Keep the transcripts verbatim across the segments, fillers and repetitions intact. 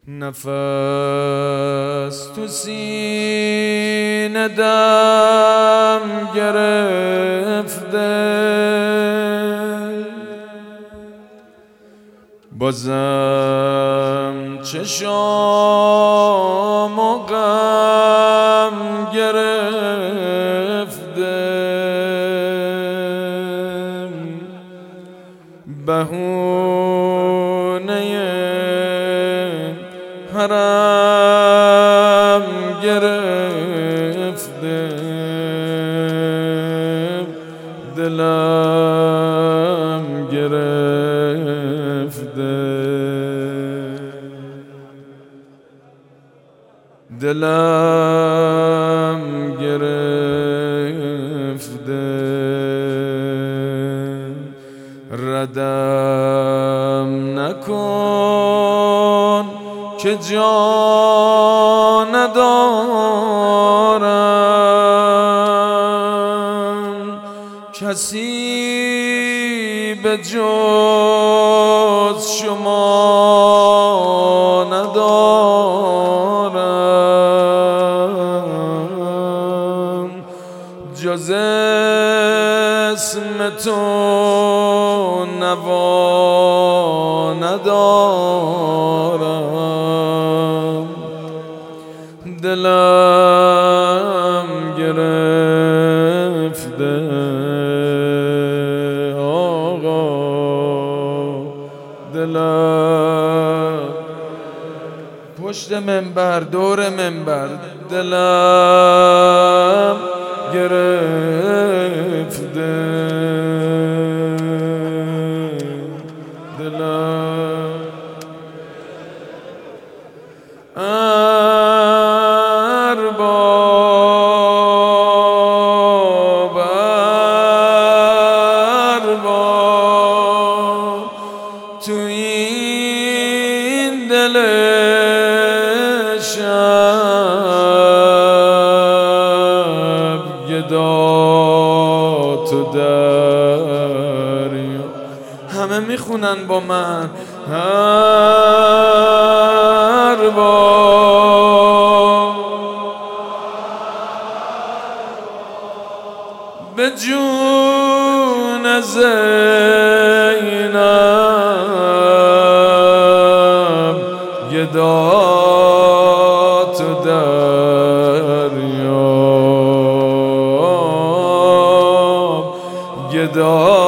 نفس تو سینه دم گرفته، بازم چشام و غم گرفته، بهونه حرم گرفته، دلم گرفته، دلم گرفته، ردم نکن که جا ندارم، کسی به جز شما ندارم، جز اسم تو نوا ندارم، دلم گرفته آقا، دلم پشت منبر دور منبر، دلم گرفته، دلم ارباب ارباب تو این دل شب گدا تو دریا، همه میخونن با من ارباب به جون زینب گدا تو دریا، گدا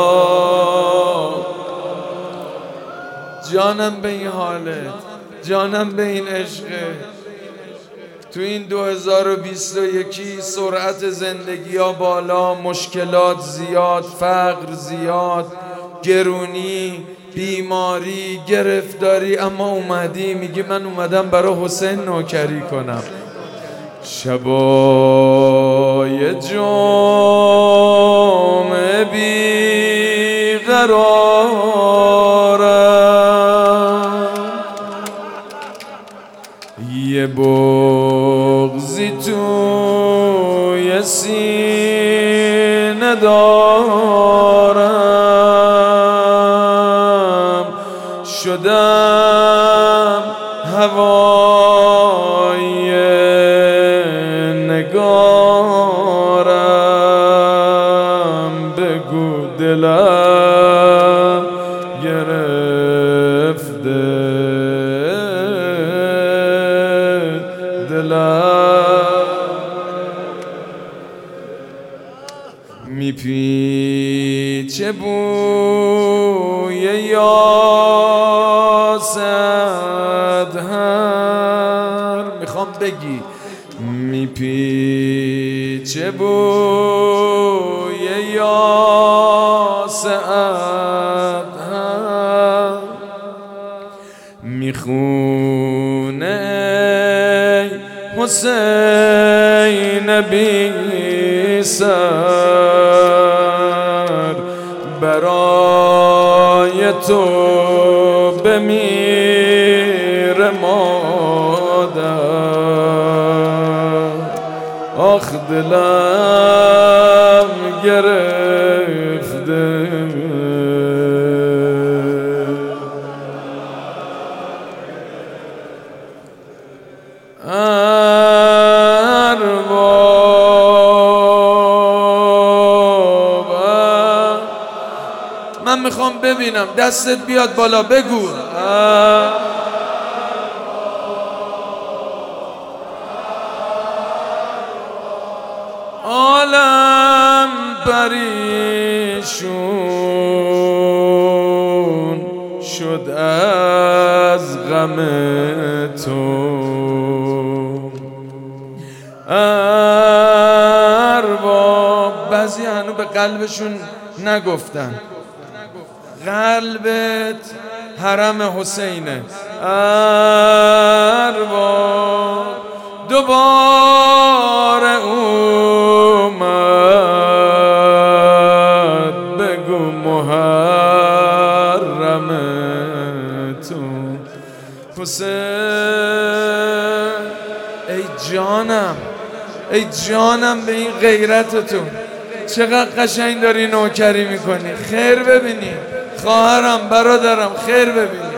جانم به این حالت، جانم به این عشقه. تو این دو هزار و بیست و یکی سرعت زندگی ها بالا، مشکلات زیاد، فقر زیاد، گرونی، بیماری، گرفتاری، اما اومدی میگی من اومدم برای حسین نوکری کنم. شبای جمعه بی قرارم، یه بغضی توی سینه دارم، شدم هوای نگارم، بگو دلم گرفته، دلم میپیچه بوی یاسد هر، میخوام بگی میپیچه بوی یاسد هر، میخونه حسین بی سر، برای تو بمیر مادر، آخ دلم گرفته، ارباب. من میخوام ببینم دستت بیاد بالا بگو عالم پریشون شد از غم تو. ارباب بعضی هنو به قلبشون نگفتن، قلبت حرم حسینه. ارباب دوباره اومد بگو محرم تو حسین. ای جانم ای جانم به این غیرتتون، چقدر قشنگ داری نوکری میکنی. خیر ببینی خواهرم برادرم، خیر ببینی.